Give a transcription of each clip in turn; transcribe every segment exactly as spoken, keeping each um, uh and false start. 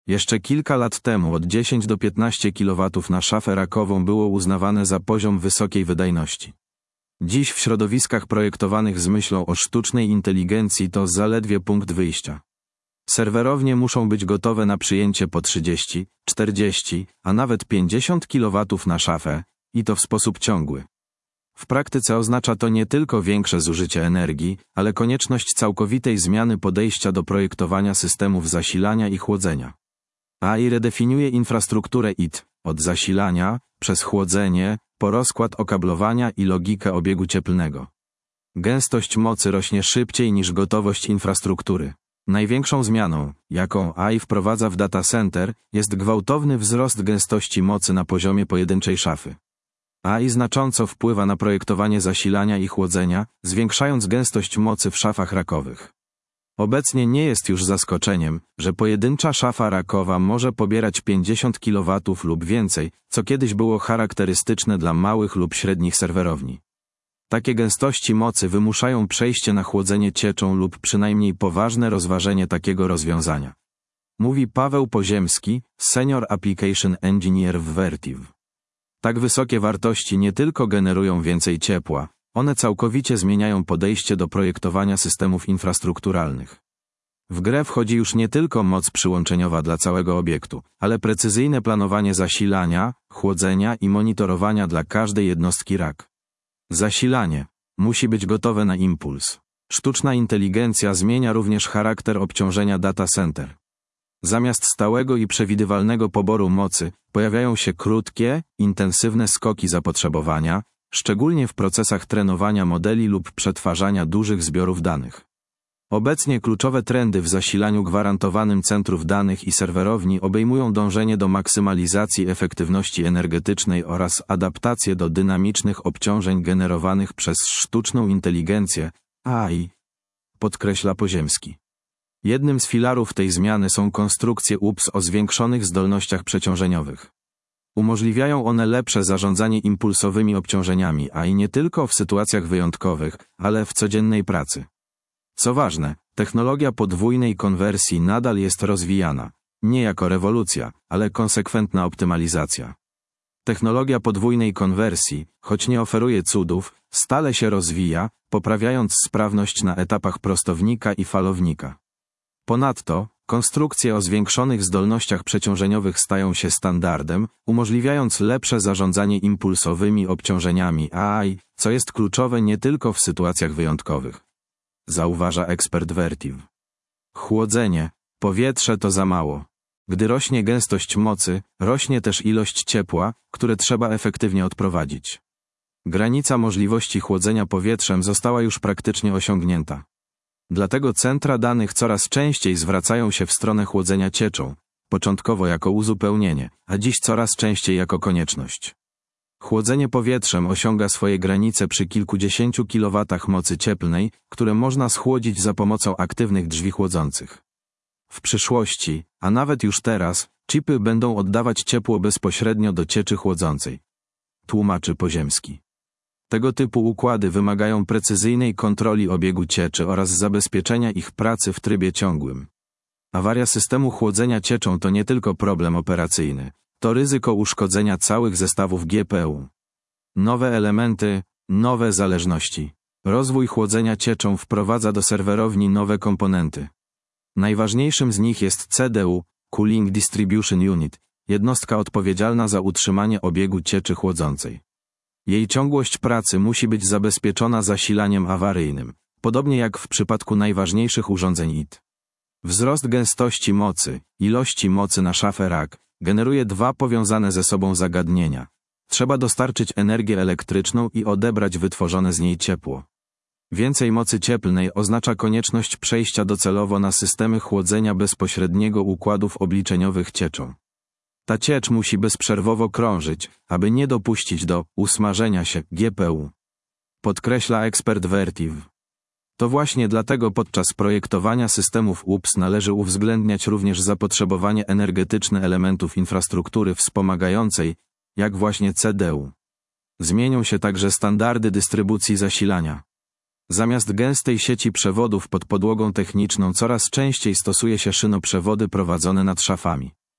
Jeszcze kilka lat temu od dziesięć do piętnastu kilowatów na szafę rakową było uznawane za poziom wysokiej wydajności. Dziś w środowiskach projektowanych z myślą o sztucznej inteligencji to zaledwie punkt wyjścia. Serwerownie muszą być gotowe na przyjęcie po trzydzieści, czterdzieści, a nawet pięćdziesiąt kilowatów na szafę, i to w sposób ciągły. W praktyce oznacza to nie tylko większe zużycie energii, ale konieczność całkowitej zmiany podejścia do projektowania systemów zasilania i chłodzenia. A I redefiniuje infrastrukturę I T, od zasilania, przez chłodzenie, po rozkład okablowania i logikę obiegu cieplnego. Gęstość mocy rośnie szybciej niż gotowość infrastruktury. Największą zmianą, jaką A I wprowadza w data center, jest gwałtowny wzrost gęstości mocy na poziomie pojedynczej szafy. A I znacząco wpływa na projektowanie zasilania i chłodzenia, zwiększając gęstość mocy w szafach rakowych. Obecnie nie jest już zaskoczeniem, że pojedyncza szafa rakowa może pobierać pięćdziesiąt kilowatów lub więcej, co kiedyś było charakterystyczne dla małych lub średnich serwerowni. Takie gęstości mocy wymuszają przejście na chłodzenie cieczą lub przynajmniej poważne rozważenie takiego rozwiązania. Mówi Paweł Poziemski, Senior Application Engineer w Vertiv. Tak wysokie wartości nie tylko generują więcej ciepła, one całkowicie zmieniają podejście do projektowania systemów infrastrukturalnych. W grę wchodzi już nie tylko moc przyłączeniowa dla całego obiektu, ale precyzyjne planowanie zasilania, chłodzenia i monitorowania dla każdej jednostki rak. Zasilanie musi być gotowe na impuls. Sztuczna inteligencja zmienia również charakter obciążenia data center. Zamiast stałego i przewidywalnego poboru mocy, pojawiają się krótkie, intensywne skoki zapotrzebowania, szczególnie w procesach trenowania modeli lub przetwarzania dużych zbiorów danych. Obecnie kluczowe trendy w zasilaniu gwarantowanym centrów danych i serwerowni obejmują dążenie do maksymalizacji efektywności energetycznej oraz adaptację do dynamicznych obciążeń generowanych przez sztuczną inteligencję, A I, podkreśla Poziemski. Jednym z filarów tej zmiany są konstrukcje U P S o zwiększonych zdolnościach przeciążeniowych. Umożliwiają one lepsze zarządzanie impulsowymi obciążeniami, a i nie tylko w sytuacjach wyjątkowych, ale w codziennej pracy. Co ważne, technologia podwójnej konwersji nadal jest rozwijana, nie jako rewolucja, ale konsekwentna optymalizacja. Technologia podwójnej konwersji, choć nie oferuje cudów, stale się rozwija, poprawiając sprawność na etapach prostownika i falownika. Ponadto, konstrukcje o zwiększonych zdolnościach przeciążeniowych stają się standardem, umożliwiając lepsze zarządzanie impulsowymi obciążeniami A I, co jest kluczowe nie tylko w sytuacjach wyjątkowych. Zauważa ekspert Vertiv. Chłodzenie, powietrze to za mało. Gdy rośnie gęstość mocy, rośnie też ilość ciepła, które trzeba efektywnie odprowadzić. Granica możliwości chłodzenia powietrzem została już praktycznie osiągnięta. Dlatego centra danych coraz częściej zwracają się w stronę chłodzenia cieczą, początkowo jako uzupełnienie, a dziś coraz częściej jako konieczność. Chłodzenie powietrzem osiąga swoje granice przy kilkudziesięciu kilowatach mocy cieplnej, które można schłodzić za pomocą aktywnych drzwi chłodzących. W przyszłości, a nawet już teraz, chipy będą oddawać ciepło bezpośrednio do cieczy chłodzącej. Tłumaczy Poziemski. Tego typu układy wymagają precyzyjnej kontroli obiegu cieczy oraz zabezpieczenia ich pracy w trybie ciągłym. Awaria systemu chłodzenia cieczą to nie tylko problem operacyjny, to ryzyko uszkodzenia całych zestawów G P U. Nowe elementy, nowe zależności. Rozwój chłodzenia cieczą wprowadza do serwerowni nowe komponenty. Najważniejszym z nich jest C D U, Cooling Distribution Unit, jednostka odpowiedzialna za utrzymanie obiegu cieczy chłodzącej. Jej ciągłość pracy musi być zabezpieczona zasilaniem awaryjnym, podobnie jak w przypadku najważniejszych urządzeń I T. Wzrost gęstości mocy, ilości mocy na szafę rak, generuje dwa powiązane ze sobą zagadnienia. Trzeba dostarczyć energię elektryczną i odebrać wytworzone z niej ciepło. Więcej mocy cieplnej oznacza konieczność przejścia docelowo na systemy chłodzenia bezpośredniego układów obliczeniowych cieczą. Ta ciecz musi bezprzerwowo krążyć, aby nie dopuścić do usmażenia się G P U. Podkreśla ekspert Vertiv. To właśnie dlatego podczas projektowania systemów U P S należy uwzględniać również zapotrzebowanie energetyczne elementów infrastruktury wspomagającej, jak właśnie C D U. Zmienią się także standardy dystrybucji zasilania. Zamiast gęstej sieci przewodów pod podłogą techniczną coraz częściej stosuje się szynoprzewody prowadzone nad szafami.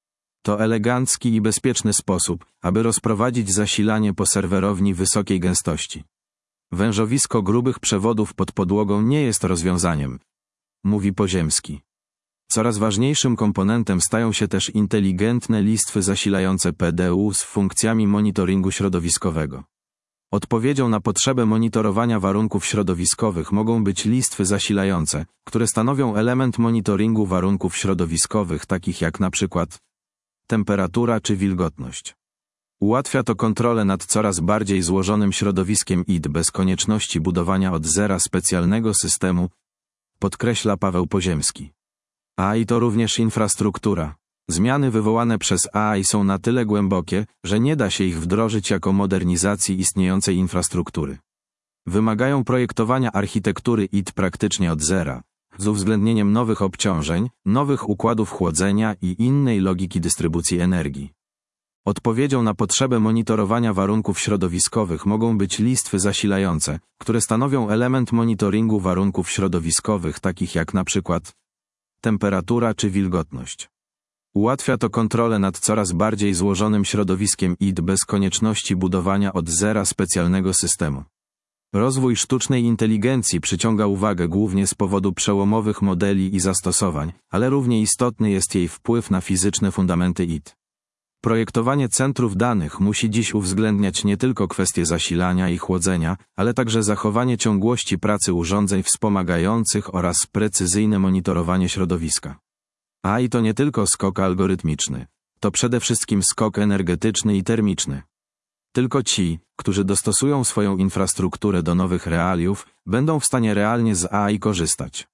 To elegancki i bezpieczny sposób, aby rozprowadzić zasilanie po serwerowni wysokiej gęstości. Wężowisko grubych przewodów pod podłogą nie jest rozwiązaniem, mówi Poziemski. Coraz ważniejszym komponentem stają się też inteligentne listwy zasilające P D U z funkcjami monitoringu środowiskowego. Odpowiedzią na potrzebę monitorowania warunków środowiskowych mogą być listwy zasilające, które stanowią element monitoringu warunków środowiskowych takich jak na przykład temperatura czy wilgotność. Ułatwia to kontrolę nad coraz bardziej złożonym środowiskiem I D bez konieczności budowania od zera specjalnego systemu, podkreśla Paweł Poziemski. A I to również infrastruktura. Zmiany wywołane przez A I są na tyle głębokie, że nie da się ich wdrożyć jako modernizacji istniejącej infrastruktury. Wymagają projektowania architektury I D praktycznie od zera, z uwzględnieniem nowych obciążeń, nowych układów chłodzenia i innej logiki dystrybucji energii. Odpowiedzią na potrzebę monitorowania warunków środowiskowych mogą być listwy zasilające, które stanowią element monitoringu warunków środowiskowych takich jak na przykład temperatura czy wilgotność. Ułatwia to kontrolę nad coraz bardziej złożonym środowiskiem I D bez konieczności budowania od zera specjalnego systemu. Rozwój sztucznej inteligencji przyciąga uwagę głównie z powodu przełomowych modeli i zastosowań, ale równie istotny jest jej wpływ na fizyczne fundamenty I D. Projektowanie centrów danych musi dziś uwzględniać nie tylko kwestie zasilania i chłodzenia, ale także zachowanie ciągłości pracy urządzeń wspomagających oraz precyzyjne monitorowanie środowiska. A I to nie tylko skok algorytmiczny, to przede wszystkim skok energetyczny i termiczny. Tylko ci, którzy dostosują swoją infrastrukturę do nowych realiów, będą w stanie realnie z A I korzystać.